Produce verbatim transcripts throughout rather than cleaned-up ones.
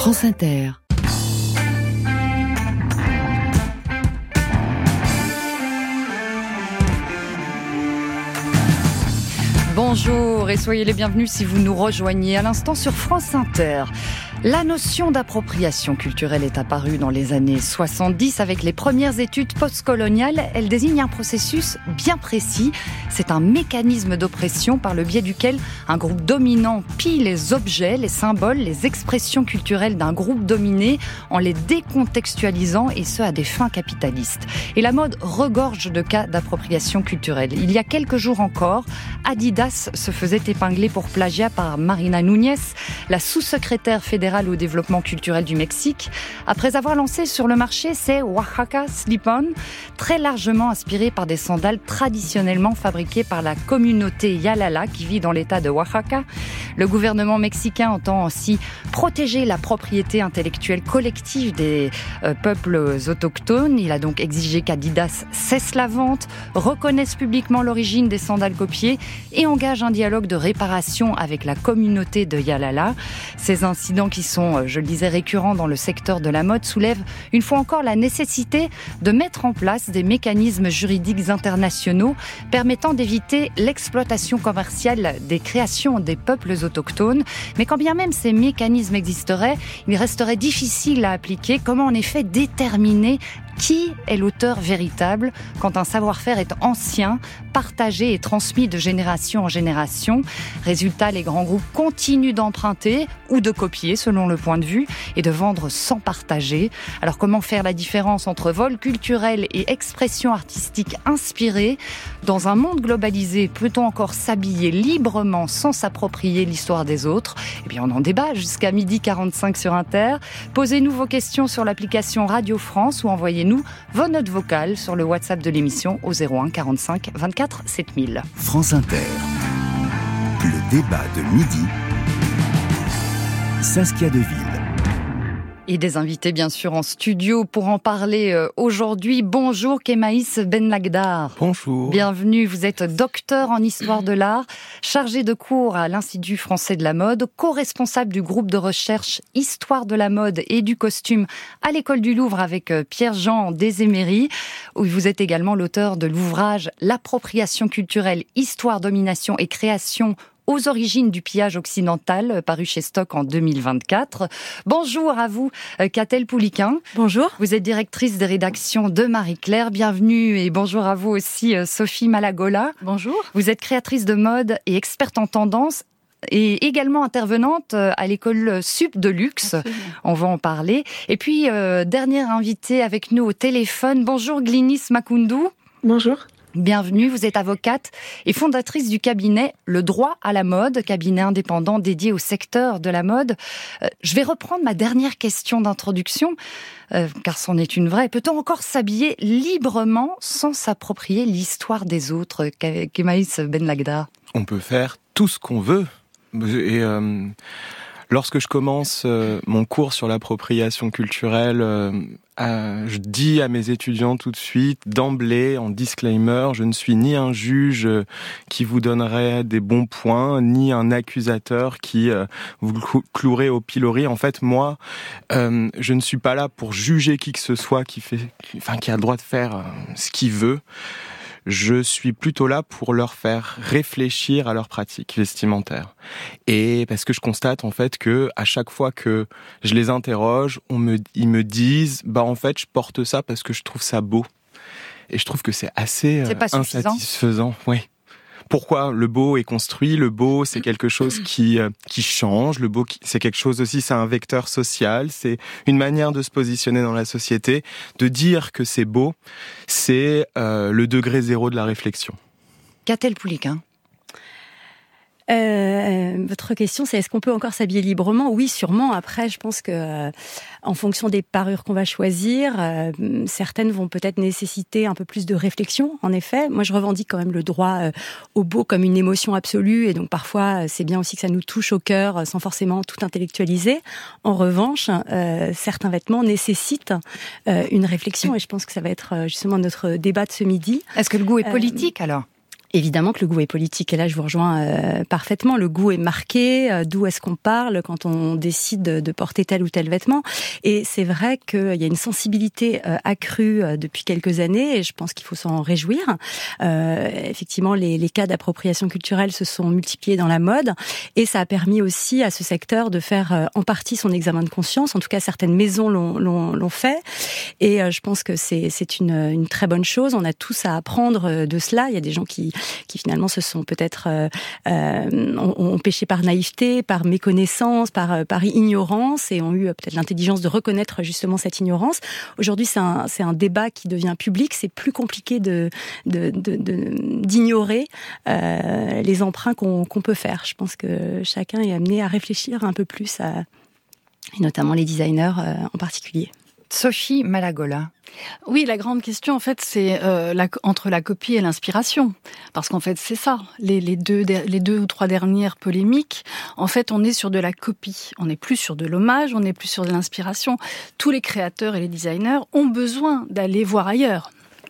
France Inter. Bonjour et soyez les bienvenus si vous nous rejoignez à l'instant sur France Inter. La notion d'appropriation culturelle est apparue dans les années soixante-dix avec les premières études postcoloniales. Elle désigne un processus bien précis. C'est un mécanisme d'oppression par le biais duquel un groupe dominant pille les objets, les symboles, les expressions culturelles d'un groupe dominé en les décontextualisant et ce à des fins capitalistes. Et la mode regorge de cas d'appropriation culturelle. Il y a quelques jours encore, Adidas se faisait épingler pour plagiat par Marina Núñez, la sous-secrétaire fédérale au développement culturel du Mexique, après avoir lancé sur le marché ses Oaxaca Slip-On, très largement inspirés par des sandales traditionnellement fabriquées par la communauté Yalala qui vit dans l'état de Oaxaca. Le gouvernement mexicain entend ainsi protéger la propriété intellectuelle collective des euh, peuples autochtones. Il a donc exigé qu'Adidas cesse la vente, reconnaisse publiquement l'origine des sandales copiées et engage un dialogue de réparation avec la communauté de Yalala. Ces incidents qui sont, je le disais, récurrents dans le secteur de la mode soulèvent une fois encore la nécessité de mettre en place des mécanismes juridiques internationaux permettant d'éviter l'exploitation commerciale des créations des peuples autochtones. Mais quand bien même ces mécanismes existeraient, il resterait difficile à appliquer. Comment en effet déterminer qui est l'auteur véritable quand un savoir-faire est ancien, partagé et transmis de génération en génération? Résultat, les grands groupes continuent d'emprunter ou de copier selon le point de vue et de vendre sans partager. Alors comment faire la différence entre vol culturel et expression artistique inspirée? Dans un monde globalisé, peut-on encore s'habiller librement sans s'approprier l'histoire des autres? Eh bien, on en débat jusqu'à midi quarante-cinq sur Inter. Posez-nous vos questions sur l'application Radio France ou envoyez nous vos notes vocales sur le WhatsApp de l'émission au zéro un quarante-cinq vingt-quatre sept mille. France Inter. Le débat de midi. Saskia Deville. Et des invités bien sûr en studio pour en parler euh, aujourd'hui. Bonjour Kemaïs Benlagdar. Bonjour. Bienvenue, vous êtes docteur en histoire de l'art, chargé de cours à l'Institut français de la mode, co-responsable du groupe de recherche Histoire de la mode et du costume à l'École du Louvre avec euh, Pierre-Jean Deséméry, où vous êtes également l'auteur de l'ouvrage L'appropriation culturelle, histoire, domination et création aux origines du pillage occidental, paru chez Stock en deux mille vingt-quatre. Bonjour à vous, Catel Pouliquin. Bonjour. Vous êtes directrice des rédactions de Marie-Claire. Bienvenue et bonjour à vous aussi, Sophie Malagola. Bonjour. Vous êtes créatrice de mode et experte en tendance et également intervenante à l'école Sup de Luxe. Absolument. On va en parler. Et puis, euh, dernière invitée avec nous au téléphone. Bonjour Glynis Makoundou. Bonjour. Bienvenue, vous êtes avocate et fondatrice du cabinet Le Droit à la Mode, cabinet indépendant dédié au secteur de la mode. Euh, je vais reprendre ma dernière question d'introduction, euh, car c'en est une vraie. Peut-on encore s'habiller librement sans s'approprier l'histoire des autres, Kemaïs Benlagdar? On peut faire tout ce qu'on veut. Et euh, lorsque je commence euh, mon cours sur l'appropriation culturelle, euh, Euh, je dis à mes étudiants tout de suite, d'emblée, en disclaimer, je ne suis ni un juge qui vous donnerait des bons points, ni un accusateur qui euh, vous clouerait au pilori. En fait, moi, euh, je ne suis pas là pour juger qui que ce soit qui fait, qui, enfin, qui a le droit de faire euh, ce qu'il veut. Je suis plutôt là pour leur faire réfléchir à leurs pratiques vestimentaires. Et parce que je constate en fait que à chaque fois que je les interroge, on me, ils me disent, bah en fait je porte ça parce que je trouve ça beau. Et je trouve que c'est assez c'est euh, insatisfaisant. Oui. Pourquoi le beau est construit? Le beau, c'est quelque chose qui euh, qui change. Le beau, c'est quelque chose aussi, c'est un vecteur social. C'est une manière de se positionner dans la société. De dire que c'est beau, c'est euh, le degré zéro de la réflexion. Catel Pouliquin. Euh, votre question, c'est est-ce qu'on peut encore s'habiller librement? Oui, sûrement. Après, je pense que euh, en fonction des parures qu'on va choisir, euh, certaines vont peut-être nécessiter un peu plus de réflexion. En effet, moi, je revendique quand même le droit euh, au beau comme une émotion absolue, et donc parfois, c'est bien aussi que ça nous touche au cœur, sans forcément tout intellectualiser. En revanche, euh, certains vêtements nécessitent euh, une réflexion, et je pense que ça va être justement notre débat de ce midi. Est-ce que le goût est politique euh, alors? Évidemment que le goût est politique, et là je vous rejoins euh, parfaitement. Le goût est marqué, euh, d'où est-ce qu'on parle quand on décide de, de porter tel ou tel vêtement. Et c'est vrai qu'il y a une sensibilité euh, accrue euh, depuis quelques années, et je pense qu'il faut s'en réjouir. Euh, effectivement, les, les cas d'appropriation culturelle se sont multipliés dans la mode, et ça a permis aussi à ce secteur de faire euh, en partie son examen de conscience. En tout cas, certaines maisons l'ont, l'ont, l'ont fait, et euh, je pense que c'est, c'est une, une très bonne chose. On a tous à apprendre de cela. Il y a des gens qui qui finalement se sont peut-être euh, euh, ont, ont péché par naïveté, par méconnaissance, par, par ignorance, et ont eu peut-être l'intelligence de reconnaître justement cette ignorance. Aujourd'hui, c'est un, c'est un débat qui devient public. C'est plus compliqué de, de, de, de, d'ignorer euh, les emprunts qu'on, qu'on peut faire. Je pense que chacun est amené à réfléchir un peu plus, à, et notamment les designers euh, en particulier. Sophie Malagola. Oui, la grande question, en fait, c'est euh, la, entre la copie et l'inspiration. Parce qu'en fait, c'est ça. Les, les, deux, les deux ou trois dernières polémiques, en fait, on est sur de la copie. On n'est plus sur de l'hommage, on n'est plus sur de l'inspiration. Tous les créateurs et les designers ont besoin d'aller voir ailleurs.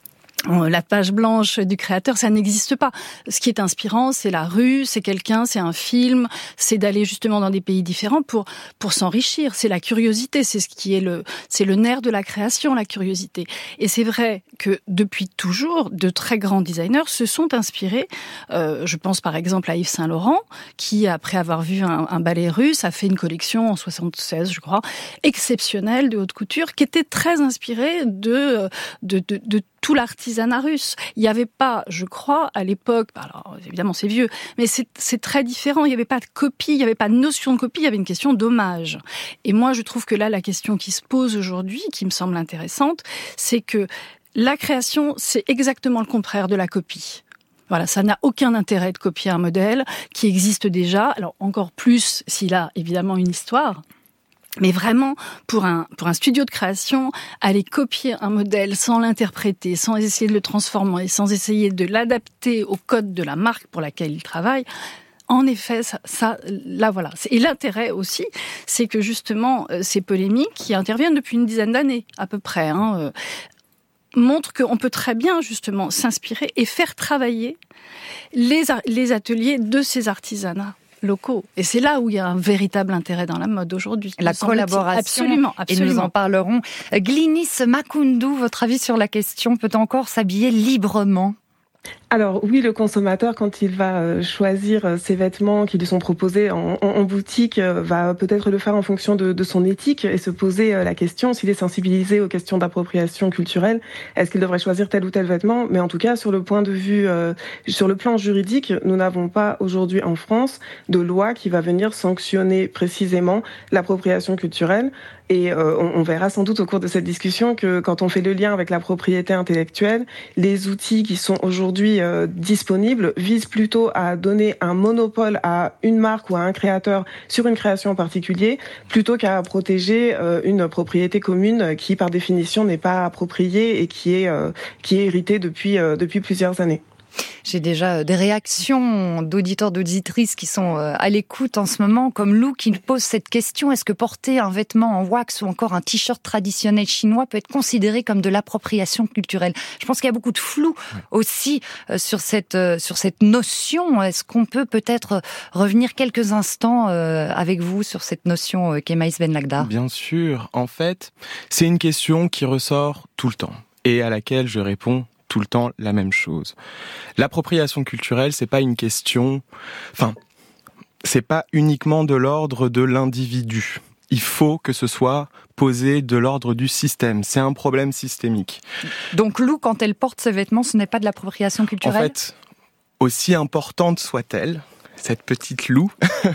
La page blanche du créateur, ça n'existe pas. Ce qui est inspirant, c'est la rue, c'est quelqu'un, c'est un film, c'est d'aller justement dans des pays différents pour pour s'enrichir. C'est la curiosité, c'est ce qui est le c'est le nerf de la création, la curiosité. Et c'est vrai que depuis toujours, de très grands designers se sont inspirés. Euh, je pense par exemple à Yves Saint Laurent, qui après avoir vu un, un ballet russe a fait une collection en soixante-seize, je crois, exceptionnelle de haute couture, qui était très inspirée de de de, de tout l'artisanat russe. Il n'y avait pas, je crois, à l'époque, alors évidemment c'est vieux, mais c'est, c'est très différent. Il n'y avait pas de copie, il n'y avait pas de notion de copie, il y avait une question d'hommage. Et moi, je trouve que là, la question qui se pose aujourd'hui, qui me semble intéressante, c'est que la création, c'est exactement le contraire de la copie. Voilà, ça n'a aucun intérêt de copier un modèle qui existe déjà. Alors encore plus s'il a évidemment une histoire. Mais vraiment, pour un, pour un studio de création, aller copier un modèle sans l'interpréter, sans essayer de le transformer, sans essayer de l'adapter au code de la marque pour laquelle il travaille, en effet, ça, ça là voilà. Et l'intérêt aussi, c'est que justement, ces polémiques qui interviennent depuis une dizaine d'années, à peu près, hein, euh, montrent qu'on peut très bien justement s'inspirer et faire travailler les, les ateliers de ces artisanats locaux. Et c'est là où il y a un véritable intérêt dans la mode aujourd'hui. La collaboration. Absolument, absolument. Et nous en parlerons. Glynis Makoundou, votre avis sur la question, peut encore s'habiller librement ? Alors oui, le consommateur, quand il va choisir ses vêtements qui lui sont proposés en, en, en boutique, va peut-être le faire en fonction de, de son éthique et se poser la question, s'il est sensibilisé aux questions d'appropriation culturelle, est-ce qu'il devrait choisir tel ou tel vêtement ? Mais en tout cas, sur le point de vue, euh, sur le plan juridique, nous n'avons pas aujourd'hui en France de loi qui va venir sanctionner précisément l'appropriation culturelle. Et euh, on, on verra sans doute au cours de cette discussion que quand on fait le lien avec la propriété intellectuelle, les outils qui sont aujourd'hui euh, disponibles visent plutôt à donner un monopole à une marque ou à un créateur sur une création en particulier, plutôt qu'à protéger euh, une propriété commune qui, par définition, n'est pas appropriée et qui est euh, qui est héritée depuis euh, depuis plusieurs années. J'ai déjà des réactions d'auditeurs, d'auditrices qui sont à l'écoute en ce moment, comme Lou qui nous pose cette question. Est-ce que porter un vêtement en wax ou encore un t-shirt traditionnel chinois peut être considéré comme de l'appropriation culturelle ? Je pense qu'il y a beaucoup de flou aussi sur cette, sur cette notion. Est-ce qu'on peut peut-être revenir quelques instants avec vous sur cette notion, Kemaïs Benlagdar ? Bien sûr. En fait, c'est une question qui ressort tout le temps et à laquelle je réponds tout le temps la même chose. L'appropriation culturelle, c'est pas une question, enfin, c'est pas uniquement de l'ordre de l'individu. Il faut que ce soit posé de l'ordre du système. C'est un problème systémique. Donc Lou, quand elle porte ses vêtements, ce n'est pas de l'appropriation culturelle ? En fait, aussi importante soit-elle, cette petite Lou,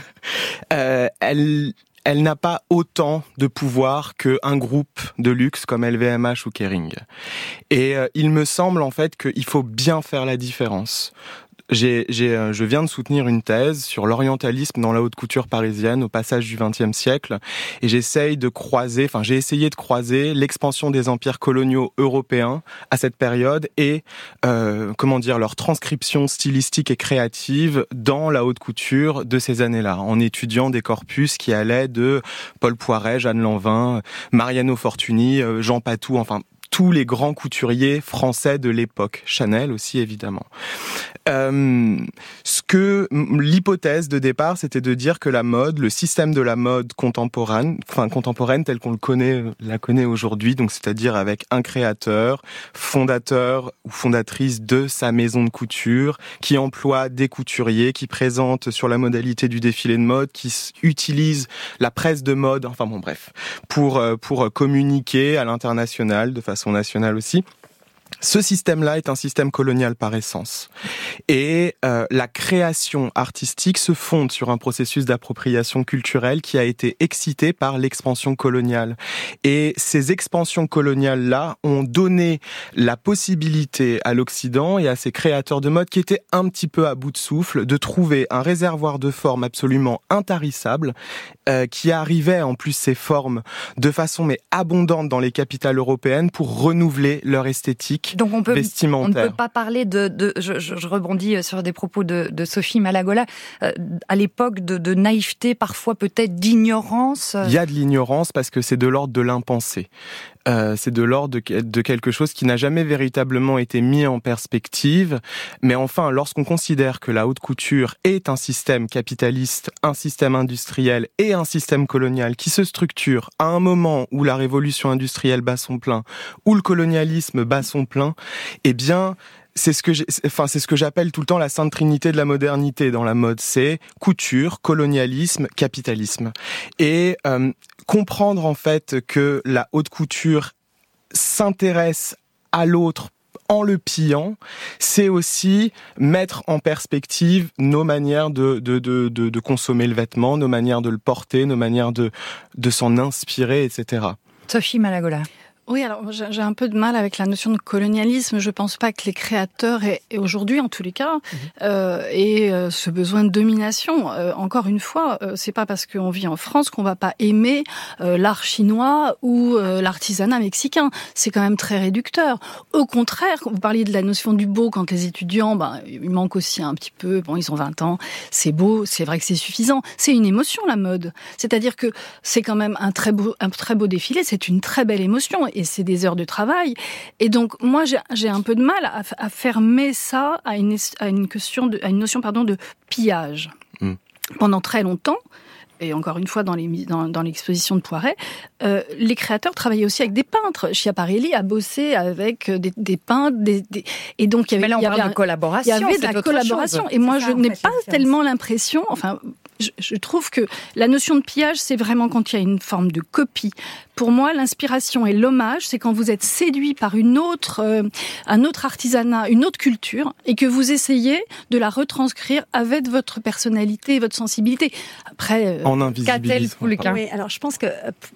euh, elle... elle n'a pas autant de pouvoir qu'un groupe de luxe comme L V M H ou Kering. Et euh, il me semble en fait qu'il faut bien faire la différence. J'ai, j'ai, euh, je viens de soutenir une thèse sur l'orientalisme dans la haute couture parisienne au passage du vingtième siècle, et j'essaye de croiser, enfin j'ai essayé de croiser l'expansion des empires coloniaux européens à cette période et euh, comment dire leur transcription stylistique et créative dans la haute couture de ces années-là, en étudiant des corpus qui allaient de Paul Poiret, Jeanne Lanvin, Mariano Fortuny, Jean Patou, enfin tous les grands couturiers français de l'époque, Chanel aussi évidemment. Euh, ce que l'hypothèse de départ, c'était de dire que la mode, le système de la mode contemporaine, enfin contemporaine tel qu'on le connaît, la connaît aujourd'hui, donc c'est-à-dire avec un créateur, fondateur ou fondatrice de sa maison de couture, qui emploie des couturiers, qui présente sur la modalité du défilé de mode, qui utilise la presse de mode, enfin bon bref, pour pour communiquer à l'international, de façon nationale aussi. Ce système-là est un système colonial par essence. Et euh, la création artistique se fonde sur un processus d'appropriation culturelle qui a été excité par l'expansion coloniale. Et ces expansions coloniales-là ont donné la possibilité à l'Occident et à ses créateurs de mode qui étaient un petit peu à bout de souffle de trouver un réservoir de formes absolument intarissable euh, qui arrivait en plus ces formes de façon mais abondante dans les capitales européennes pour renouveler leur esthétique. Donc on peut, on ne peut vestimentaire. pas parler de, de je, je, je rebondis sur des propos de, de Sophie Malagola, euh, à l'époque de, de naïveté, parfois peut-être d'ignorance. Il y a de l'ignorance parce que c'est de l'ordre de l'impensé. Euh, c'est de l'ordre de, de quelque chose qui n'a jamais véritablement été mis en perspective. Mais enfin, lorsqu'on considère que la haute couture est un système capitaliste, un système industriel et un système colonial qui se structure à un moment où la révolution industrielle bat son plein, où le colonialisme bat son plein, eh bien, c'est ce que j'ai, enfin, c'est ce que j'appelle tout le temps la sainte trinité de la modernité dans la mode. C'est couture, colonialisme, capitalisme. Et euh, comprendre en fait que la haute couture s'intéresse à l'autre en le pillant, c'est aussi mettre en perspective nos manières de, de, de, de, de consommer le vêtement, nos manières de le porter, nos manières de, de s'en inspirer, et cetera. Sophie Malagola. Oui, alors j'ai un peu de mal avec la notion de colonialisme. Je pense pas que les créateurs, et, et aujourd'hui en tous les cas, mmh. euh, aient euh, ce besoin de domination. Euh, encore une fois, euh, c'est pas parce qu'on vit en France qu'on va pas aimer euh, l'art chinois ou euh, l'artisanat mexicain. C'est quand même très réducteur. Au contraire, vous parliez de la notion du beau quand les étudiants, ben, il manque aussi un petit peu. Bon, ils ont vingt ans, c'est beau, c'est vrai que c'est suffisant. C'est une émotion la mode. C'est-à-dire que c'est quand même un très beau, un très beau défilé. C'est une très belle émotion. Et c'est des heures de travail. Et donc, moi, j'ai, j'ai un peu de mal à, à fermer ça à une, à une, question de, à une notion pardon, de pillage. Mmh. Pendant très longtemps, et encore une fois dans, les, dans, dans l'exposition de Poiret, euh, les créateurs travaillaient aussi avec des peintres. Schiaparelli a bossé avec des, des peintres. Des, des... Et donc, il y avait, Mais là, on il y avait parle un, de collaboration. Il y avait de la collaboration. Chose. Et moi, ça, je n'ai pas tellement l'impression... Enfin, je, je trouve que la notion de pillage, c'est vraiment quand il y a une forme de copie. Pour moi, l'inspiration et l'hommage, c'est quand vous êtes séduit par une autre, euh, un autre artisanat, une autre culture, et que vous essayez de la retranscrire avec votre personnalité et votre sensibilité. Après, euh, en invisibilisme. Oui, alors je pense que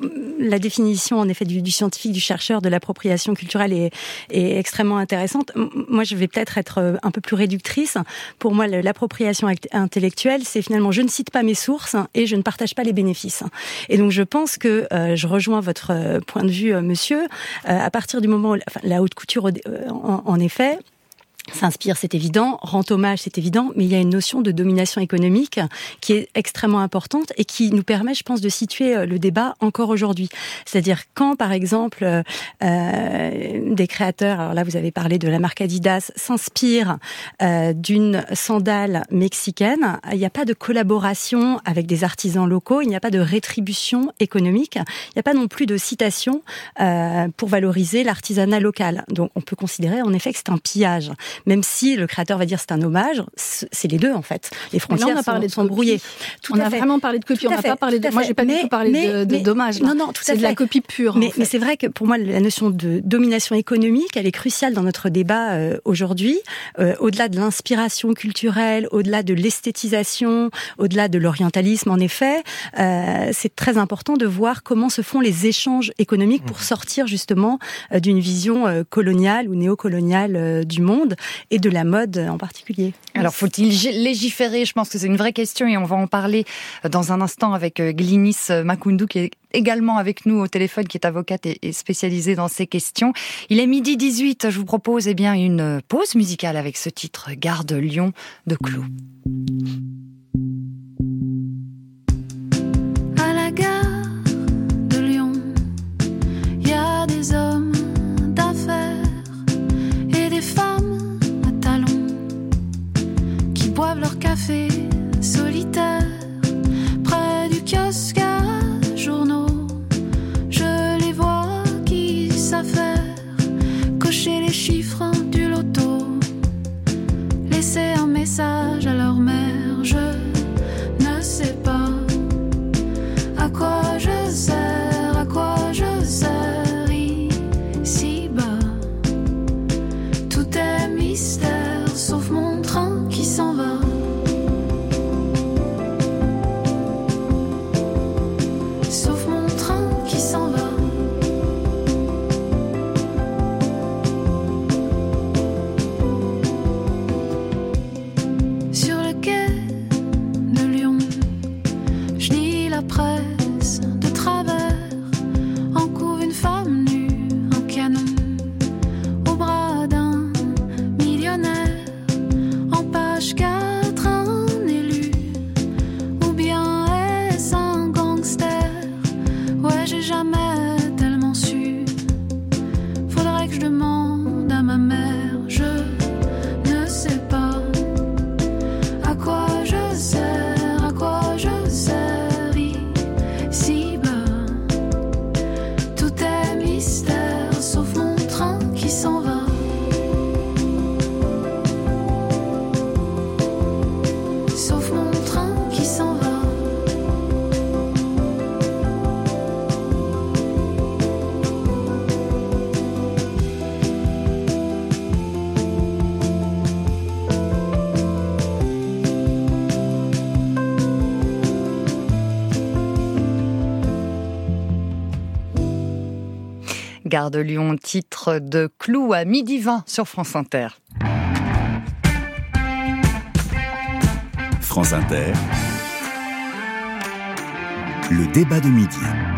la définition, en effet, du, du scientifique, du chercheur, de l'appropriation culturelle est, est extrêmement intéressante. Moi, je vais peut-être être un peu plus réductrice. Pour moi, l'appropriation intellectuelle, c'est finalement, je ne cite pas mes sources et je ne partage pas les bénéfices. Et donc, je pense que euh, je rejoins votre votre point de vue, monsieur, euh, à partir du moment où enfin, la haute couture, euh, en, en effet, s'inspire, c'est évident, rend hommage, c'est évident, mais il y a une notion de domination économique qui est extrêmement importante et qui nous permet, je pense, de situer le débat encore aujourd'hui. C'est-à-dire quand, par exemple, euh, des créateurs, alors là vous avez parlé de la marque Adidas, s'inspirent euh, d'une sandale mexicaine, il n'y a pas de collaboration avec des artisans locaux, il n'y a pas de rétribution économique, il n'y a pas non plus de citation euh, pour valoriser l'artisanat local. Donc on peut considérer en effet que c'est un pillage. Même si le créateur va dire c'est un hommage, c'est les deux en fait. Les frontières là, on a parlé sont, de sont brouillées. Tout on a fait. vraiment parlé de copie, on n'a pas parlé de... Moi, j'ai pas mais, du tout parlé mais, de, de mais, dommage. Là. Non, non, tout c'est à fait. de la copie pure. Mais, en fait. mais c'est vrai que pour moi, la notion de domination économique, elle est cruciale dans notre débat euh, aujourd'hui. Euh, au-delà de l'inspiration culturelle, au-delà de l'esthétisation, au-delà de l'orientalisme, en effet, euh, c'est très important de voir comment se font les échanges économiques pour sortir justement euh, d'une vision euh, coloniale ou néocoloniale euh, du monde. Et de la mode en particulier. Alors, faut-il légiférer ? Je pense que c'est une vraie question et on va en parler dans un instant avec Glynis Makoundou qui est également avec nous au téléphone, qui est avocate et spécialisée dans ces questions. Il est midi dix-huit, je vous propose eh bien, une pause musicale avec ce titre « Gare de Lyon » de Clou. À la gare de Lyon, il y a des hommes d'affaires jamais tellement su. Faudrait que je demande à ma mère, je ne sais pas à quoi je sers, à quoi je sers ici-bas. Tout est mystère, sauf mon train qui s'en va. Sauf mon train qui s'en va. Gare de Lyon, titre de Clou à midi vingt sur France Inter. France Inter, le débat de midi.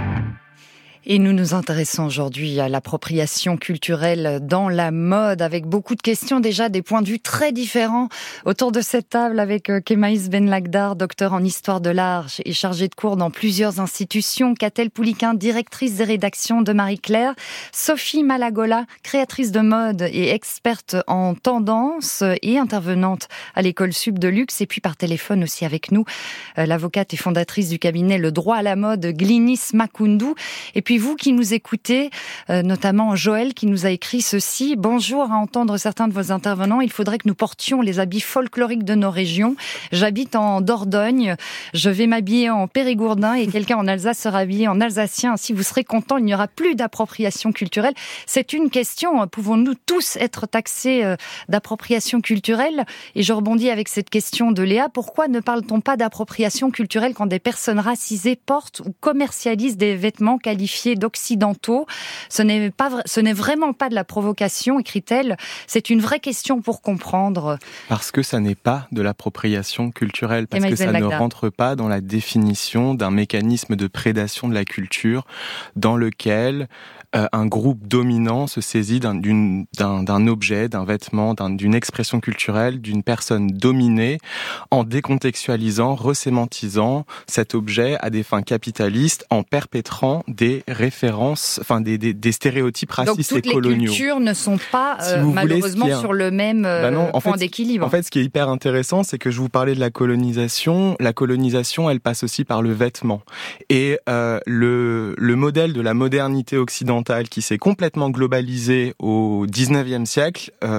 Et nous nous intéressons aujourd'hui à l'appropriation culturelle dans la mode, avec beaucoup de questions, déjà des points de vue très différents autour de cette table, avec Kemaïs Benlagdar, docteur en histoire de l'art et chargé de cours dans plusieurs institutions, Catel Pouliquin, directrice des rédactions de Marie-Claire, Sophie Malagola, créatrice de mode et experte en tendance et intervenante à l'école Sup de Luxe, et puis par téléphone aussi avec nous, l'avocate et fondatrice du cabinet Le Droit à la Mode, Glynis Makoundou. Et puis vous qui nous écoutez, euh, notamment Joël qui nous a écrit ceci. Bonjour, à entendre certains de vos intervenants, il faudrait que nous portions les habits folkloriques de nos régions. J'habite en Dordogne, je vais m'habiller en périgourdin et quelqu'un en Alsace sera habillé en alsacien. Ainsi, vous serez content, il n'y aura plus d'appropriation culturelle. C'est une question, pouvons-nous tous être taxés d'appropriation culturelle? Et je rebondis avec cette question de Léa. Pourquoi ne parle-t-on pas d'appropriation culturelle quand des personnes racisées portent ou commercialisent des vêtements qualifiés d'occidentaux? Ce n'est pas, ce n'est vraiment pas de la provocation, écrit-elle. C'est une vraie question pour comprendre. Parce que ça n'est pas de l'appropriation culturelle, parce que ça ne rentre pas dans la définition d'un mécanisme de prédation de la culture dans lequel euh, un groupe dominant se saisit d'un, d'une, d'un, d'un objet, d'un vêtement, d'un, d'une expression culturelle, d'une personne dominée, en décontextualisant, resémantisant cet objet à des fins capitalistes, en perpétrant des références, enfin des, des, des stéréotypes racistes et coloniaux. Donc toutes les cultures ne sont pas euh, si malheureusement voulez, sur le même euh, bah non, point fait, d'équilibre. En fait, ce qui est hyper intéressant, c'est que je vous parlais de la colonisation. La colonisation, elle passe aussi par le vêtement. Et euh, le, le modèle de la modernité occidentale qui s'est complètement globalisé au dix-neuvième siècle, euh,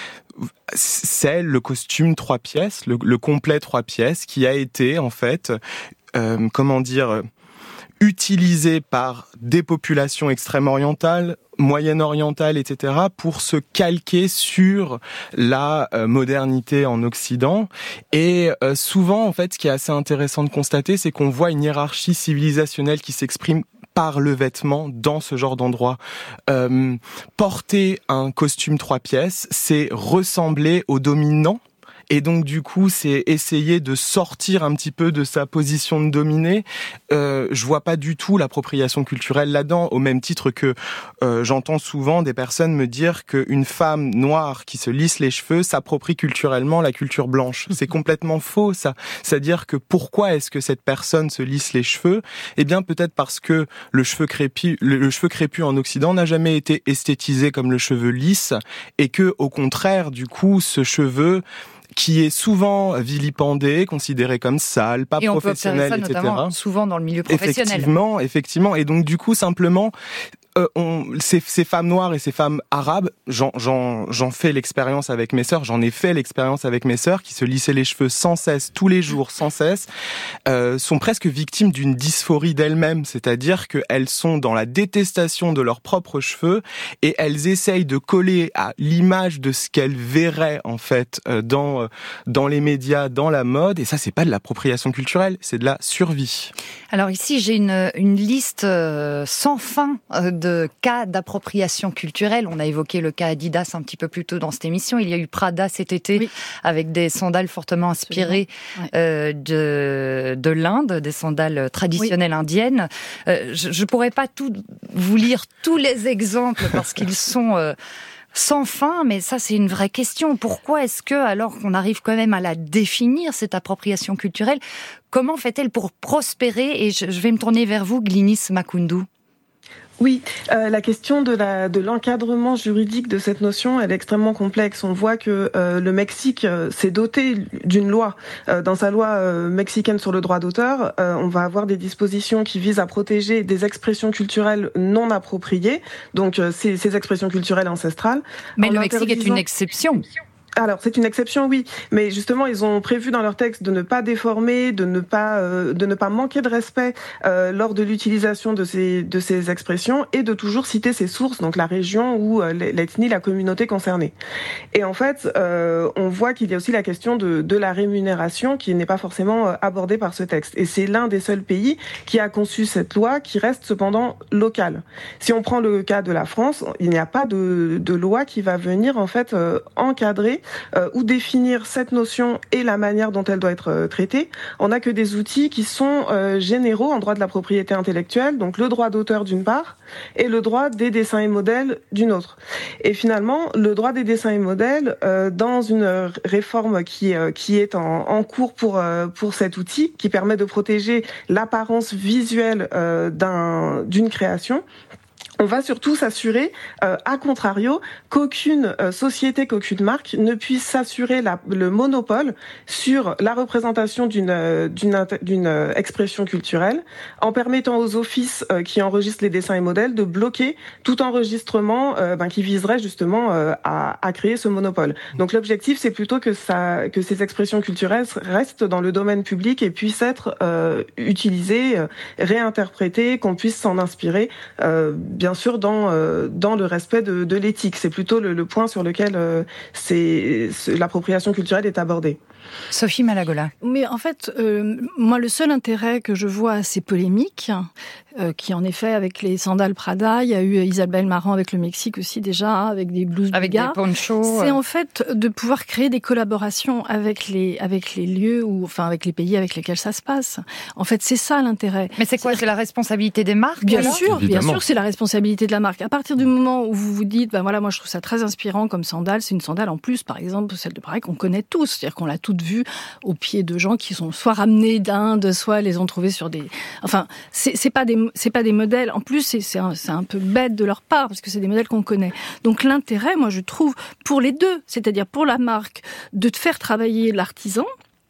c'est le costume trois pièces, le, le complet trois pièces, qui a été en fait, euh, comment dire, utilisé par des populations extrême-orientales, moyenne-orientale, et cetera, pour se calquer sur la euh, modernité en Occident. Et euh, souvent, en fait, ce qui est assez intéressant de constater, c'est qu'on voit une hiérarchie civilisationnelle qui s'exprime par le vêtement dans ce genre d'endroit. Euh, porter un costume trois pièces, c'est ressembler au dominant. Et donc du coup, c'est essayer de sortir un petit peu de sa position de dominé. Euh, je vois pas du tout l'appropriation culturelle là-dedans, au même titre que euh, j'entends souvent des personnes me dire qu'une femme noire qui se lisse les cheveux s'approprie culturellement la culture blanche. C'est complètement faux, ça. C'est-à-dire que pourquoi est-ce que cette personne se lisse les cheveux? Eh bien, peut-être parce que le cheveu crépu, le, le cheveu crépu en Occident n'a jamais été esthétisé comme le cheveu lisse, et que, au contraire, du coup, ce cheveu qui est souvent vilipendé, considéré comme sale, pas et professionnel, on peut observer ça, et cetera. Souvent dans le milieu professionnel. Effectivement, effectivement. Et donc, du coup, simplement, euh, on, ces, ces femmes noires et ces femmes arabes, j'en, j'en, j'en fais l'expérience avec mes sœurs, j'en ai fait l'expérience avec mes sœurs, qui se lissaient les cheveux sans cesse, tous les jours, sans cesse, euh, sont presque victimes d'une dysphorie d'elles-mêmes, c'est-à-dire qu'elles sont dans la détestation de leurs propres cheveux, et elles essayent de coller à l'image de ce qu'elles verraient, en fait, euh, dans, euh, dans les médias, dans la mode, et ça, c'est pas de l'appropriation culturelle, c'est de la survie. Alors ici, j'ai une, une liste euh, sans fin euh, de cas d'appropriation culturelle. On a évoqué le cas Adidas un petit peu plus tôt dans cette émission. Il y a eu Prada cet été, oui, avec des sandales fortement inspirées ouais. euh, de, de l'Inde, des sandales traditionnelles oui. indiennes. Euh, je ne pourrais pas tout, vous lire tous les exemples parce qu'ils sont... Euh, sans fin, mais ça c'est une vraie question. Pourquoi est-ce que, alors qu'on arrive quand même à la définir, cette appropriation culturelle, comment fait-elle pour prospérer? Et je vais me tourner vers vous, Glynis Makoundou. Oui, euh, la question de, la, de l'encadrement juridique de cette notion, elle est extrêmement complexe. On voit que euh, le Mexique euh, s'est doté d'une loi. Euh, dans sa loi euh, mexicaine sur le droit d'auteur, euh, on va avoir des dispositions qui visent à protéger des expressions culturelles non appropriées, donc euh, ces, ces expressions culturelles ancestrales. Mais le Mexique est une exception. Alors, c'est une exception, oui, mais justement, ils ont prévu dans leur texte de ne pas déformer, de ne pas, euh, de ne pas manquer de respect euh, lors de l'utilisation de ces, de ces expressions et de toujours citer ces sources, donc la région ou euh, l'ethnie, la communauté concernée. Et en fait, euh, on voit qu'il y a aussi la question de, de la rémunération qui n'est pas forcément euh, abordée par ce texte. Et c'est l'un des seuls pays qui a conçu cette loi qui reste cependant locale. Si on prend le cas de la France, il n'y a pas de, de loi qui va venir en fait euh, encadrer Euh, ou définir cette notion et la manière dont elle doit être euh, traitée. On n'a que des outils qui sont euh, généraux en droit de la propriété intellectuelle, donc le droit d'auteur d'une part et le droit des dessins et modèles d'une autre. Et finalement, le droit des dessins et modèles, euh, dans une réforme qui, euh, qui est en, en cours pour, euh, pour cet outil, qui permet de protéger l'apparence visuelle euh, d'un, d'une création, on va surtout s'assurer, euh, à contrario, qu'aucune euh, société, qu'aucune marque ne puisse s'assurer la, le monopole sur la représentation d'une, euh, d'une, d'une euh, expression culturelle, en permettant aux offices euh, qui enregistrent les dessins et modèles de bloquer tout enregistrement euh, ben, qui viserait justement euh, à, à créer ce monopole. Donc l'objectif, c'est plutôt que, ça, que ces expressions culturelles restent dans le domaine public et puissent être euh, utilisées, euh, réinterprétées, qu'on puisse s'en inspirer, euh, bien sûr dans euh, dans le respect de, de l'éthique. C'est plutôt le, le point sur lequel euh, c'est, c'est l'appropriation culturelle est abordée. Sophie Malagola. Mais en fait, euh, moi, le seul intérêt que je vois à ces polémiques, euh, qui en effet, avec les sandales Prada, il y a eu Isabelle Marant avec le Mexique aussi déjà, avec des blouses avec Bulgares. Des ponchos. C'est en fait de pouvoir créer des collaborations avec les avec les lieux ou enfin avec les pays avec lesquels ça se passe. En fait, c'est ça l'intérêt. Mais c'est quoi C'est, c'est la responsabilité des marques Bien alors sûr, Évidemment. bien sûr, c'est la responsabilité de la marque. À partir du moment où vous vous dites, ben voilà, moi je trouve ça très inspirant comme sandale. C'est une sandale en plus, par exemple, celle de Paris qu'on connaît tous, c'est-à-dire qu'on l'a toute vue au pied de gens qui sont soit ramenés d'Inde, soit les ont trouvés sur des. Enfin, c'est, c'est pas des c'est pas des modèles. En plus, c'est c'est un, c'est un peu bête de leur part parce que c'est des modèles qu'on connaît. Donc l'intérêt, moi je trouve, pour les deux, c'est-à-dire pour la marque, de faire travailler l'artisan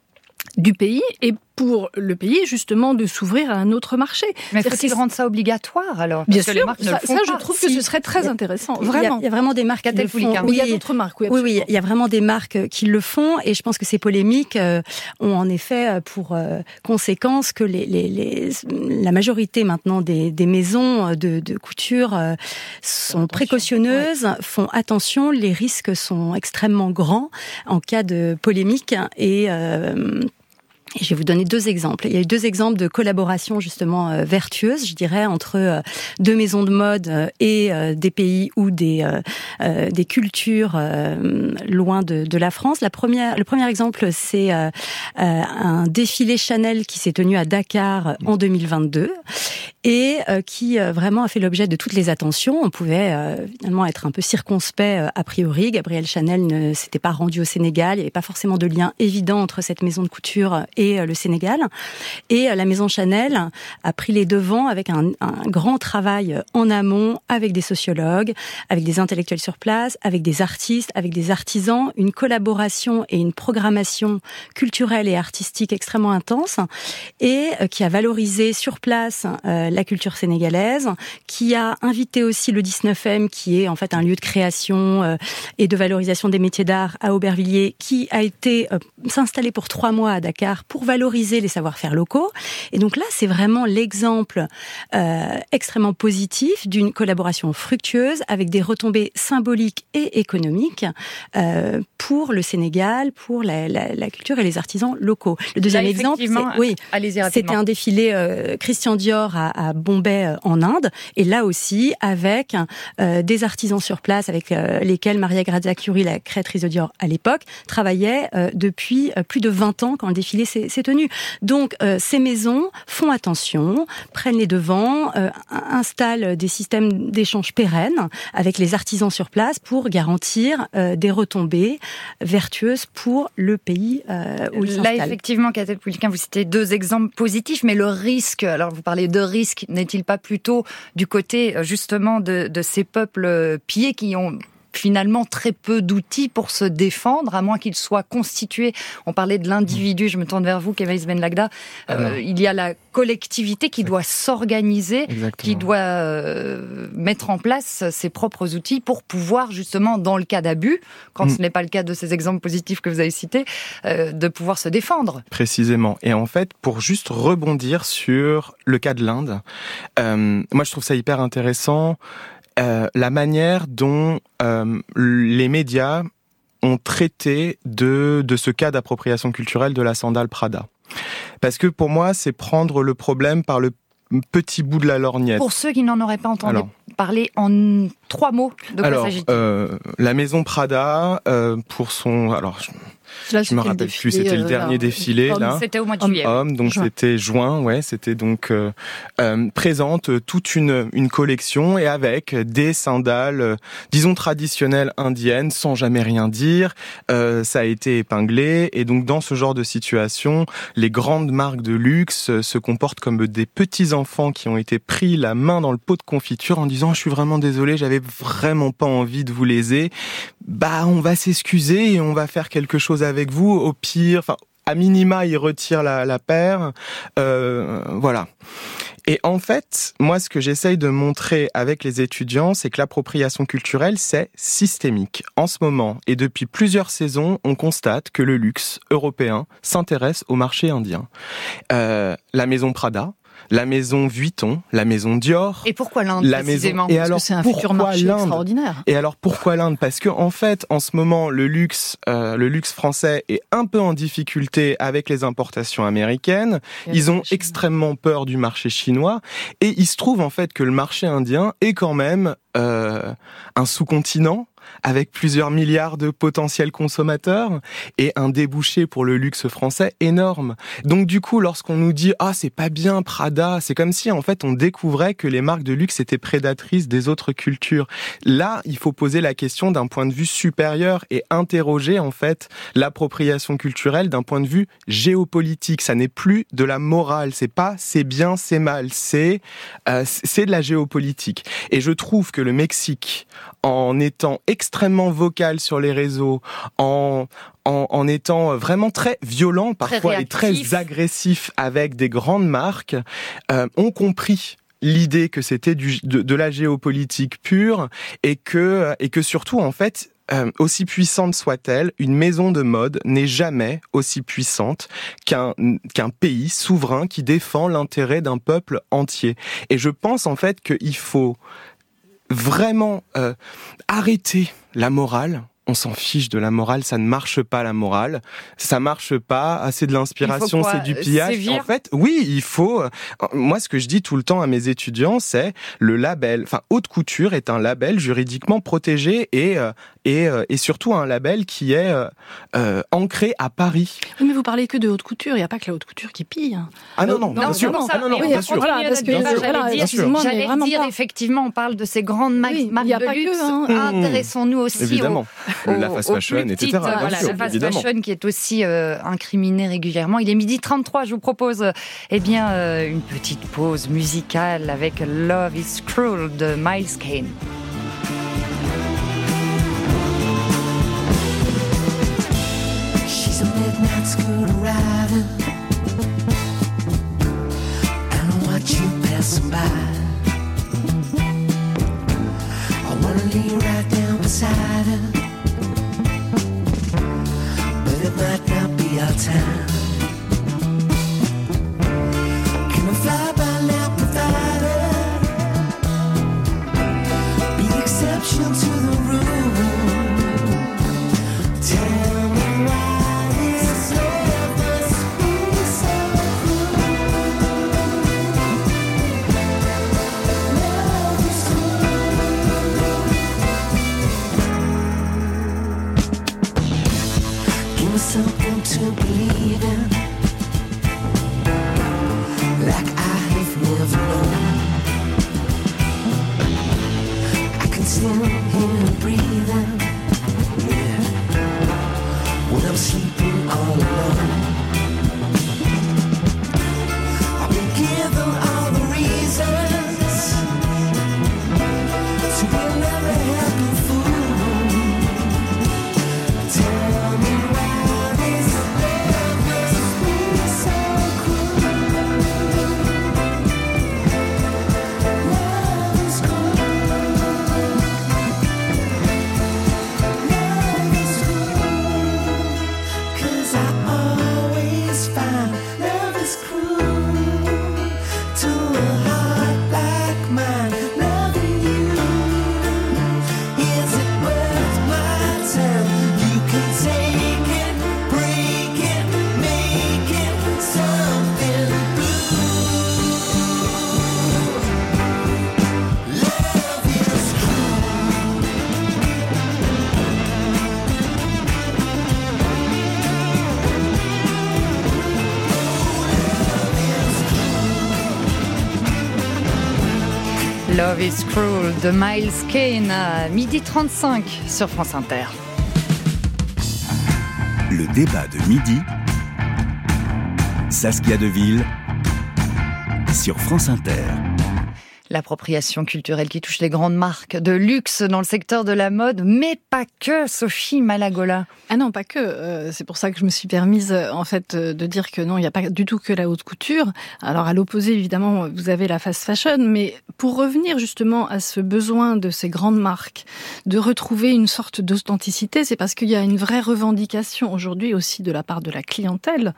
du pays et pour le pays, justement, de s'ouvrir à un autre marché. Mais faut-il rendre ça obligatoire, alors? Bien Parce que sûr, les marques ne ça, le font ça pas. je trouve Si. que ce serait très intéressant, vraiment. Il y a, il y a vraiment des marques qui le font. Oui, il y a d'autres marques, oui, oui, oui, il y a vraiment des marques qui le font, et je pense que ces polémiques euh, ont en effet pour euh, conséquence que les, les, les, la majorité maintenant des, des maisons de, de couture euh, sont précautionneuses, ouais. font attention, les risques sont extrêmement grands en cas de polémique, et euh, je vais vous donner deux exemples. Il y a eu deux exemples de collaboration justement euh, vertueuse, je dirais, entre euh, deux maisons de mode euh, et euh, des pays ou des euh, euh, des cultures euh, loin de, de la France. La première, le premier exemple, c'est euh, euh, un défilé Chanel qui s'est tenu à Dakar en deux mille vingt-deux et euh, qui euh, vraiment a fait l'objet de toutes les attentions. On pouvait euh, finalement être un peu circonspect euh, a priori. Gabrielle Chanel ne s'était pas rendue au Sénégal. Il n'y avait pas forcément de lien évident entre cette maison de couture et le Sénégal. Et la maison Chanel a pris les devants avec un, un grand travail en amont, avec des sociologues, avec des intellectuels sur place, avec des artistes, avec des artisans, une collaboration et une programmation culturelle et artistique extrêmement intense, et qui a valorisé sur place euh, la culture sénégalaise, qui a invité aussi le dix-neuf M, qui est en fait un lieu de création euh, et de valorisation des métiers d'art à Aubervilliers, qui a été euh, s'installer pour trois mois à Dakar pour valoriser les savoir-faire locaux. Et donc là, c'est vraiment l'exemple euh, extrêmement positif d'une collaboration fructueuse avec des retombées symboliques et économiques euh, pour le Sénégal, pour la, la, la culture et les artisans locaux. Le deuxième là, exemple, c'est, oui, c'était un défilé euh, Christian Dior à, à Bombay euh, en Inde, et là aussi avec euh, des artisans sur place avec euh, lesquels Maria Grazia Chiuri, la créatrice de Dior à l'époque, travaillait euh, depuis euh, plus de vingt ans quand le défilé s'est, s'est tenu. Donc euh, ces maisons font attention, prennent les devants, euh, installent des systèmes d'échange pérennes avec les artisans sur place pour garantir euh, des retombées vertueuses pour le pays euh, où ils s'installent. Là, effectivement, Catel Pouliquen, vous citez deux exemples positifs, mais le risque, alors vous parlez de risque risque n'est-il pas plutôt du côté justement de, de ces peuples pillés qui ont finalement très peu d'outils pour se défendre, à moins qu'ils soient constitués. On parlait de l'individu, je me tourne vers vous, Kevaïs Benlagda. Euh, il y a la collectivité qui doit s'organiser, Exactement. qui doit euh, mettre en place ses propres outils pour pouvoir justement, dans le cas d'abus, quand mmh. ce n'est pas le cas de ces exemples positifs que vous avez cités, euh, de pouvoir se défendre. Précisément. Et en fait, pour juste rebondir sur le cas de l'Inde, euh, moi je trouve ça hyper intéressant. Euh, la manière dont euh, les médias ont traité de, de ce cas d'appropriation culturelle de la sandale Prada. Parce que pour moi, c'est prendre le problème par le petit bout de la lorgnette. Pour ceux qui n'en auraient pas entendu Alors, parler en trois mots, de quoi alors, s'agit-il ? euh, La maison Prada, euh, pour son... Alors, je... Là, je me rappelle défilé, plus, c'était le euh, dernier là, défilé homme, là. C'était au mois de juillet. Homme, donc juin. C'était juin, ouais, c'était donc euh, euh, présente toute une une collection et avec des sandales, euh, disons traditionnelles indiennes, sans jamais rien dire. Euh, ça a été épinglé et donc dans ce genre de situation, les grandes marques de luxe euh, se comportent comme des petits enfants qui ont été pris la main dans le pot de confiture en disant je suis vraiment désolé, j'avais vraiment pas envie de vous léser. Bah, on va s'excuser et on va faire quelque chose avec vous. Au pire, enfin, à minima, il retire la, la paire. Euh, voilà. Et en fait, moi, ce que j'essaye de montrer avec les étudiants, c'est que l'appropriation culturelle, c'est systémique. En ce moment, et depuis plusieurs saisons, on constate que le luxe européen s'intéresse au marché indien. Euh, la maison Prada, la maison Vuitton, la maison Dior. Et pourquoi l'Inde la précisément maison... Et Parce alors, que c'est un futur marché l'Inde extraordinaire. Et alors pourquoi l'Inde ? Parce que en fait, en ce moment, le luxe, euh, le luxe français est un peu en difficulté avec les importations américaines. Ils ont extrêmement peur du marché chinois, et il se trouve en fait que le marché indien est quand même euh, un sous-continent avec plusieurs milliards de potentiels consommateurs et un débouché pour le luxe français énorme. Donc du coup, lorsqu'on nous dit « Ah, c'est pas bien Prada », c'est comme si en fait on découvrait que les marques de luxe étaient prédatrices des autres cultures. Là, il faut poser la question d'un point de vue supérieur et interroger en fait l'appropriation culturelle d'un point de vue géopolitique. Ça n'est plus de la morale, c'est pas c'est bien, c'est mal, c'est euh, c'est de la géopolitique. Et je trouve que le Mexique, en étant extrêmement vocal sur les réseaux, en, en, en étant vraiment très violent parfois très et très agressif avec des grandes marques, euh, ont compris l'idée que c'était du, de, de la géopolitique pure et que, et que surtout, en fait, Euh, aussi puissante soit-elle, une maison de mode n'est jamais aussi puissante qu'un, qu'un pays souverain qui défend l'intérêt d'un peuple entier. Et je pense en fait qu'il faut vraiment euh, arrêter la morale. On s'en fiche de la morale, ça ne marche pas la morale, ça marche pas, ah, c'est de l'inspiration, c'est du pillage. Sévir. En fait, oui, il faut. Moi, ce que je dis tout le temps à mes étudiants, c'est le label. Enfin, haute couture est un label juridiquement protégé et euh, et euh, et surtout un label qui est euh, euh, ancré à Paris. Oui, mais vous parlez que de haute couture. Il n'y a pas que la haute couture qui pille. Ah non non, non bien sûr. Non, ah non non, oui, bien sûr. Voilà, parce que bien sûr, voilà, j'allais dire, moi, j'allais dire pas. effectivement, on parle de ces grandes marques, oui, marques de luxe. Que, hein. Intéressons-nous aussi évidemment. Au, la fast fashion, et cetera. Voilà, sûr, la fast évidemment. fashion qui est aussi euh, incriminée régulièrement. Il est midi trente-trois, je vous propose euh, eh bien, euh, une petite pause musicale avec Love is Cruel de Miles Kane. She's a midnight scooter riding, and I watch you passing by. I wanna lay right down beside her, but it might not be our time. Can I fly by now, provider? Be the exception to the rule. Tell me why this love must be so cruel. Love is cruel. Give me something to believe in, like I have never known. I can still hear her breathing, yeah, when I'm sleeping all alone. I've been given all the reasons Love is Cruel de Miles Kane à midi trente-cinq sur France Inter. Le débat de midi, Saskia Deville sur France Inter. L'appropriation culturelle qui touche les grandes marques de luxe dans le secteur de la mode, mais pas que, Sophie Malagola. Ah non, pas que. Euh, c'est pour ça que je me suis permise, en fait, de dire que non, il n'y a pas du tout que la haute couture. Alors, à l'opposé, évidemment, vous avez la fast fashion, mais pour revenir justement à ce besoin de ces grandes marques de retrouver une sorte d'authenticité, c'est parce qu'il y a une vraie revendication aujourd'hui aussi de la part de la clientèle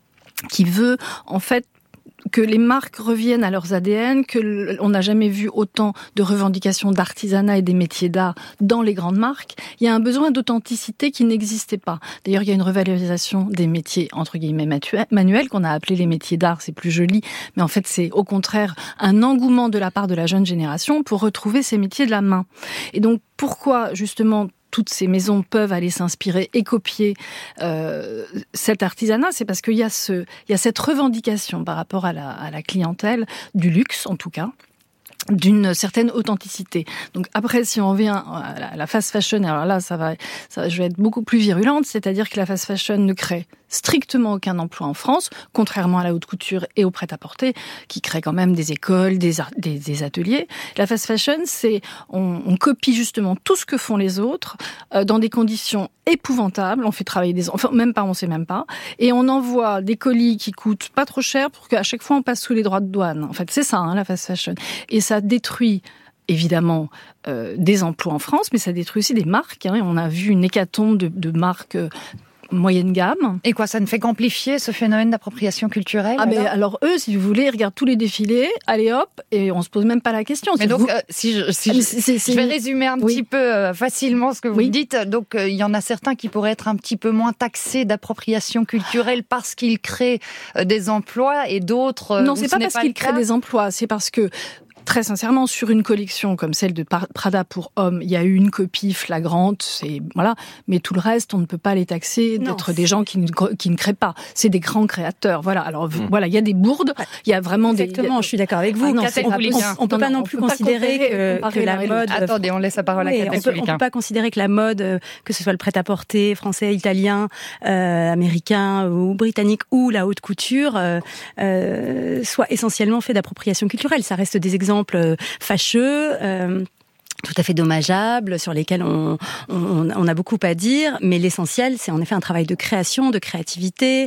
qui veut, en fait, que les marques reviennent à leurs A D N, que on n'a jamais vu autant de revendications d'artisanat et des métiers d'art dans les grandes marques. Il y a un besoin d'authenticité qui n'existait pas. D'ailleurs, il y a une revalorisation des métiers entre guillemets manuels qu'on a appelé les métiers d'art. C'est plus joli, mais en fait, c'est au contraire un engouement de la part de la jeune génération pour retrouver ces métiers de la main. Et donc, pourquoi justement toutes ces maisons peuvent aller s'inspirer et copier euh, cet artisanat, c'est parce qu'il y a ce, il y a cette revendication par rapport à la, à la clientèle du luxe, en tout cas, d'une certaine authenticité. Donc après, si on revient à la fast fashion, alors là, ça va, ça va, je vais être beaucoup plus virulente, c'est-à-dire que la fast fashion ne crée strictement aucun emploi en France, contrairement à la haute couture et au prêt-à-porter, qui créent quand même des écoles, des, des, des ateliers. La fast fashion, c'est on, on copie justement tout ce que font les autres euh, dans des conditions épouvantables. On fait travailler des enfants, même pas, on sait même pas, et on envoie des colis qui coûtent pas trop cher pour qu'à chaque fois on passe sous les droits de douane. En fait, c'est ça, hein, la fast fashion, et ça détruit évidemment euh, des emplois en France, mais ça détruit aussi des marques. Hein, et on a vu une hécatombe de, de marques euh, moyenne gamme. Et quoi, ça ne fait qu'amplifier ce phénomène d'appropriation culturelle? Ah, mais alors, alors eux, si vous voulez, ils regardent tous les défilés, allez hop, et on se pose même pas la question. Mais si donc, vous... euh, si, je, si ah, je, c'est, c'est... je vais résumer un oui. petit peu euh, facilement ce que vous oui. dites. Donc, euh, il y en a certains qui pourraient être un petit peu moins taxés d'appropriation culturelle parce qu'ils créent euh, des emplois, et d'autres. Euh, non, c'est pas parce pas qu'ils créent des emplois, c'est parce que très sincèrement, sur une collection comme celle de Prada pour hommes, il y a eu une copie flagrante, c'est voilà, mais tout le reste, on ne peut pas les taxer non, d'être c'est... des gens qui ne, qui ne créent pas. C'est des grands créateurs, voilà. Alors mmh. voilà, il y a des bourdes, il y a vraiment Exactement, des. Exactement, je suis d'accord avec vous. Ah, non, on, on, on peut pas non, non plus considérer que, que la mode. Attendez, on laisse la parole oui, à Catel Tuliquin. On peut pas considérer que la mode, que ce soit le prêt-à-porter français, italien, euh, américain ou britannique ou la haute couture, euh, euh, soit essentiellement fait d'appropriation culturelle. Ça reste des exemples fâcheux, euh, tout à fait dommageables, sur lesquels on, on, on a beaucoup à dire, mais l'essentiel, c'est en effet un travail de création, de créativité,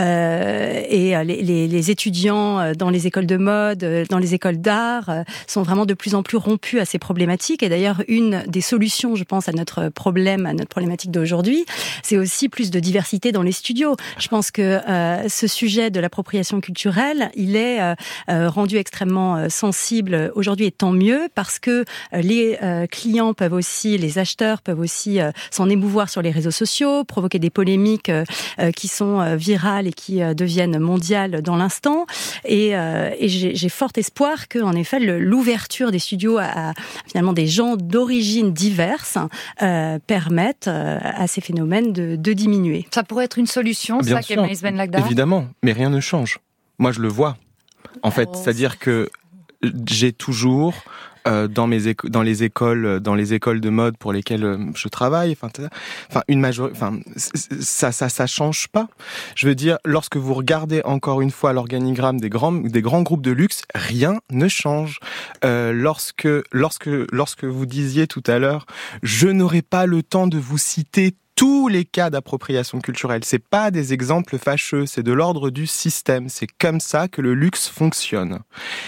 euh, et les, les, les étudiants dans les écoles de mode, dans les écoles d'art, sont vraiment de plus en plus rompus à ces problématiques. Et d'ailleurs, une des solutions, je pense, à notre problème, à notre problématique d'aujourd'hui, c'est aussi plus de diversité dans les studios. Je pense que euh, ce sujet de l'appropriation culturelle, il est euh, rendu extrêmement sensible aujourd'hui, et tant mieux, parce que les Euh, clients peuvent aussi, les acheteurs peuvent aussi euh, s'en émouvoir sur les réseaux sociaux, provoquer des polémiques euh, euh, qui sont euh, virales et qui euh, deviennent mondiales dans l'instant. Et, euh, et j'ai, j'ai fort espoir que, en effet, le, l'ouverture des studios à, à finalement des gens d'origines diverses euh, permettent euh, à ces phénomènes de, de diminuer. Ça pourrait être une solution, Bien ça, Kemal Ben Lagda. Évidemment, mais rien ne change. Moi, je le vois. En fait, oh, c'est-à-dire que j'ai toujours Euh, dans mes éco- dans les écoles dans les écoles de mode pour lesquelles euh, je travaille, enfin enfin une major- enfin ça ça ça change pas. Je veux dire, lorsque vous regardez encore une fois l'organigramme des grands des grands groupes de luxe, rien ne change. Euh, lorsque lorsque lorsque vous disiez tout à l'heure, je n'aurai pas le temps de vous citer tous les cas d'appropriation culturelle, c'est pas des exemples fâcheux, c'est de l'ordre du système. C'est comme ça que le luxe fonctionne.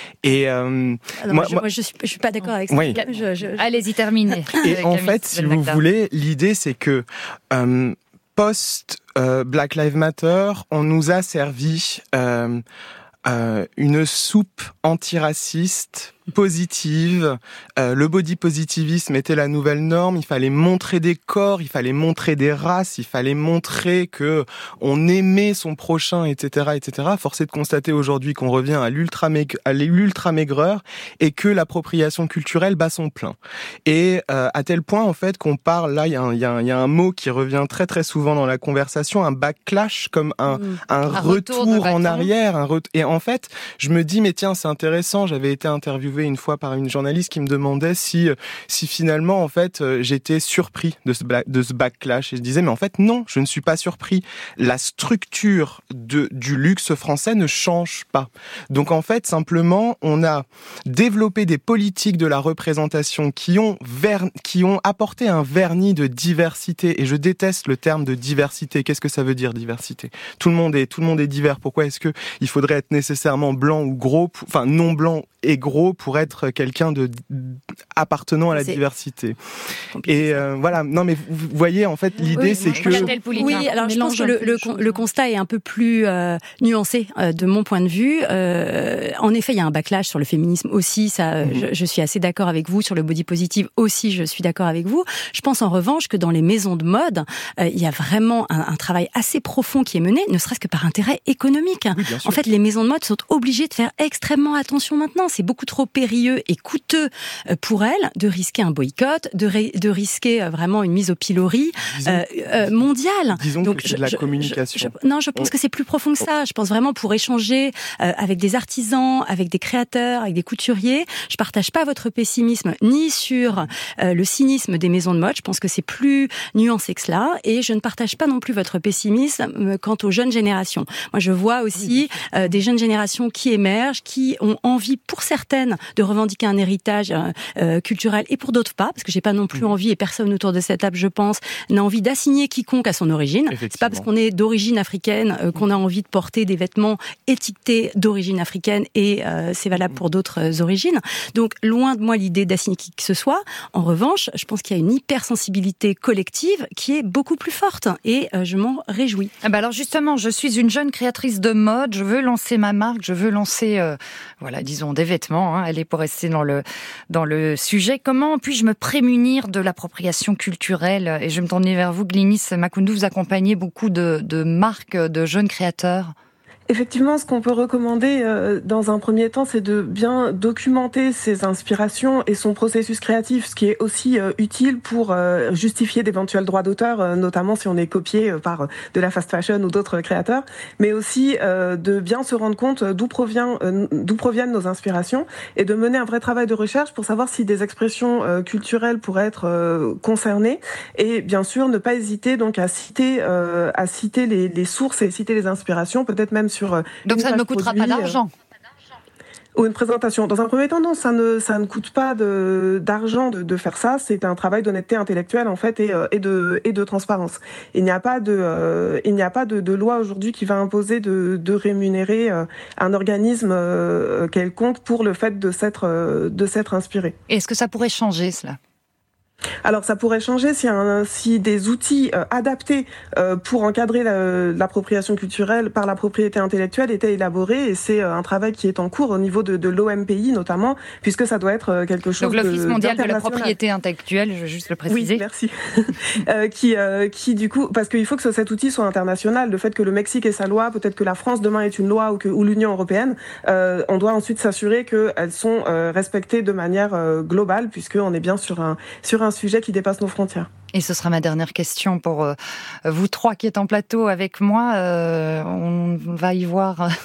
Et euh, Alors, moi, je, moi, je suis, je suis pas d'accord avec ça. Oui. Je, je... Allez-y, terminez. Et en fait, si vous voulez, l'idée c'est que euh, post euh, Black Lives Matter, on nous a servi euh, euh, une soupe antiraciste positive, euh, le body positivisme était la nouvelle norme, il fallait montrer des corps, il fallait montrer des races, il fallait montrer que on aimait son prochain, et cetera, et cetera. Force est de constater aujourd'hui qu'on revient à l'ultra maigre, à l'ultra maigreur, et que l'appropriation culturelle bat son plein. Et euh, à tel point en fait qu'on parle, là il y a un, il y a un, il y a un mot qui revient très très souvent dans la conversation, un backlash, comme un, mmh. un, un retour, retour en arrière, un ret... et en fait je me dis mais tiens c'est intéressant, j'avais été interviewé interviewé une fois par une journaliste qui me demandait si, si finalement, en fait, j'étais surpris de ce, de ce backlash. Et je disais, mais en fait, non, je ne suis pas surpris. La structure de, du luxe français ne change pas. Donc, en fait, simplement, on a développé des politiques de la représentation qui ont, ver, qui ont apporté un vernis de diversité. Et je déteste le terme de diversité. Qu'est-ce que ça veut dire, diversité ? Tout le monde est, tout le monde est divers. Pourquoi est-ce que il faudrait être nécessairement blanc ou gros, enfin non blanc et gros pour être quelqu'un de appartenant à la c'est diversité. Et euh, voilà, non mais vous voyez en fait l'idée oui, c'est que oui, alors je pense que le, le, le constat est un peu plus euh, nuancé euh, de mon point de vue. Euh, en effet, il y a un backlash sur le féminisme aussi, ça, mmh. je, je suis assez d'accord avec vous sur le body positive aussi, je suis d'accord avec vous. Je pense en revanche que dans les maisons de mode, euh, il y a vraiment un, un travail assez profond qui est mené, ne serait-ce que par intérêt économique. Oui, en fait, les maisons de mode sont obligées de faire extrêmement attention maintenant. C'est beaucoup trop périlleux et coûteux pour elles de risquer un boycott, de, ré, de risquer vraiment une mise au pilori disons, euh, euh, mondiale. Disons Donc, que c'est de la je, communication. Je, je, non, je pense oh. que c'est plus profond que ça. Je pense vraiment pour échanger euh, avec des artisans, avec des créateurs, avec des couturiers. Je partage pas votre pessimisme ni sur euh, le cynisme des maisons de mode. Je pense que c'est plus nuancé que cela. Et je ne partage pas non plus votre pessimisme quant aux jeunes générations. Moi, je vois aussi euh, des jeunes générations qui émergent, qui ont envie, pour certaines, de revendiquer un héritage euh, culturel et pour d'autres pas, parce que j'ai pas non plus mmh. envie, et personne autour de cette table, je pense, n'a envie d'assigner quiconque à son origine. C'est pas parce qu'on est d'origine africaine euh, qu'on a envie de porter des vêtements étiquetés d'origine africaine et euh, c'est valable pour d'autres euh, origines. Donc, loin de moi l'idée d'assigner qui que ce soit. En revanche, je pense qu'il y a une hypersensibilité collective qui est beaucoup plus forte et euh, je m'en réjouis. Ah bah alors justement, je suis une jeune créatrice de mode, je veux lancer ma marque, je veux lancer, euh, voilà, disons des vêtements, hein, elle est pour rester dans le, dans le sujet. Comment puis-je me prémunir de l'appropriation culturelle ? Et je me tournais vers vous, Glynis Makoundou, vous accompagnez beaucoup de, de marques, de jeunes créateurs. Effectivement, ce qu'on peut recommander euh, dans un premier temps, c'est de bien documenter ses inspirations et son processus créatif, ce qui est aussi euh, utile pour euh, justifier d'éventuels droits d'auteur, euh, notamment si on est copié euh, par euh, de la fast fashion ou d'autres créateurs, mais aussi euh, de bien se rendre compte d'où provient, euh, d'où proviennent nos inspirations et de mener un vrai travail de recherche pour savoir si des expressions euh, culturelles pourraient être euh, concernées et bien sûr ne pas hésiter donc à citer, euh, à citer les, les sources et citer les inspirations, peut-être même sur donc ça ne me coûtera produit, pas d'argent euh, ou une présentation. Dans un premier temps, non, ça ne ça ne coûte pas de d'argent de, de faire ça. C'est un travail d'honnêteté intellectuelle en fait et, et de et de transparence. Il n'y a pas de euh, il n'y a pas de, de loi aujourd'hui qui va imposer de de rémunérer euh, un organisme euh, quelconque pour le fait de s'être euh, de s'être inspiré. Et est-ce que ça pourrait changer cela ? Alors ça pourrait changer si, un, si des outils euh, adaptés euh, pour encadrer la, l'appropriation culturelle par la propriété intellectuelle étaient élaborés et c'est euh, un travail qui est en cours au niveau de, de l'O M P I notamment puisque ça doit être euh, quelque chose donc l'Office de, mondial de la propriété intellectuelle, je veux juste le préciser. Oui, merci. euh, qui, euh, qui du coup, parce qu'il faut que cet outil soit international, le fait que le Mexique ait sa loi, peut-être que la France demain ait une loi ou, que, ou l'Union européenne, euh, on doit ensuite s'assurer qu'elles sont euh, respectées de manière euh, globale puisqu'on est bien sur un, sur un un sujet qui dépasse nos frontières. Et ce sera ma dernière question pour euh, vous trois qui êtes en plateau avec moi. Euh, on va y voir euh,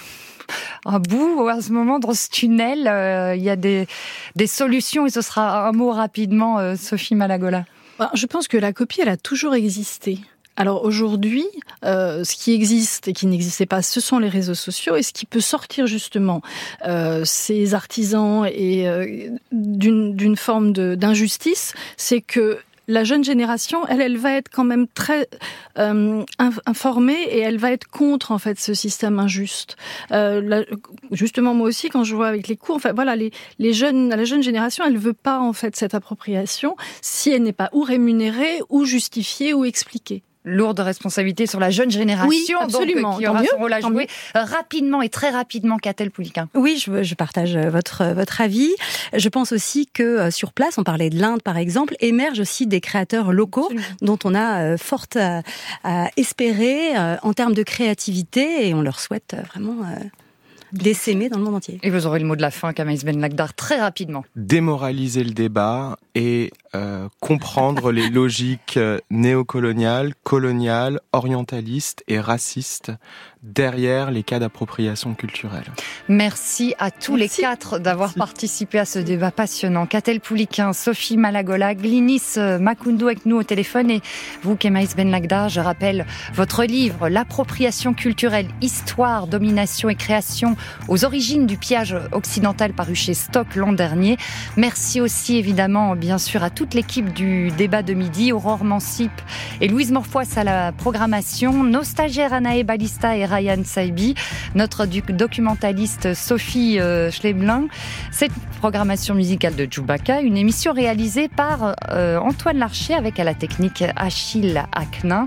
un bout à ce moment dans ce tunnel. Euh, il y a des, des solutions et ce sera un mot rapidement, euh, Sophie Malagola. Je pense que la copie, elle a toujours existé. Alors aujourd'hui, euh, ce qui existe et qui n'existait pas, ce sont les réseaux sociaux. Et ce qui peut sortir justement euh, ces artisans et euh, d'une, d'une forme de, d'injustice, c'est que la jeune génération, elle, elle va être quand même très euh, informée et elle va être contre en fait ce système injuste. Euh, la, justement, moi aussi, quand je vois avec les cours, enfin voilà, les, les jeunes, la jeune génération, elle veut pas en fait cette appropriation si elle n'est pas ou rémunérée, ou justifiée, ou expliquée. Lourde responsabilité sur la jeune génération, oui, absolument. Donc, qui aura son rôle à jouer. Rapidement et très rapidement, Catel Pouliquen. Oui, je, je partage votre votre avis. Je pense aussi que sur place, on parlait de l'Inde par exemple, émergent aussi des créateurs locaux absolument. Dont on a fort à, à espérer en termes de créativité et on leur souhaite vraiment d'essaimer dans le monde entier. Et vous aurez le mot de la fin, Kamaïs Ben Lakdar, très rapidement. Démoraliser le débat et euh, comprendre les logiques néocoloniales, coloniales, orientalistes et racistes derrière les cas d'appropriation culturelle. Merci à tous Merci. les quatre d'avoir Merci. participé à ce débat passionnant. Catel Pouliquin, Sophie Malagola, Glinis Makoundou avec nous au téléphone et vous, Kemaïs Benlagda, je rappelle votre livre « L'appropriation culturelle, histoire, domination et création aux origines du pillage occidental » paru chez Stock l'an dernier. Merci aussi évidemment bien sûr à toute l'équipe du débat de midi, Aurore Mancip et Louise Morfois à la programmation, nos stagiaires Anaë Balista et Ryan Saibi, notre documentaliste Sophie euh, Schleblin. Cette programmation musicale de Djoubaka, une émission réalisée par euh, Antoine Larcher avec à la technique Achille Aknin.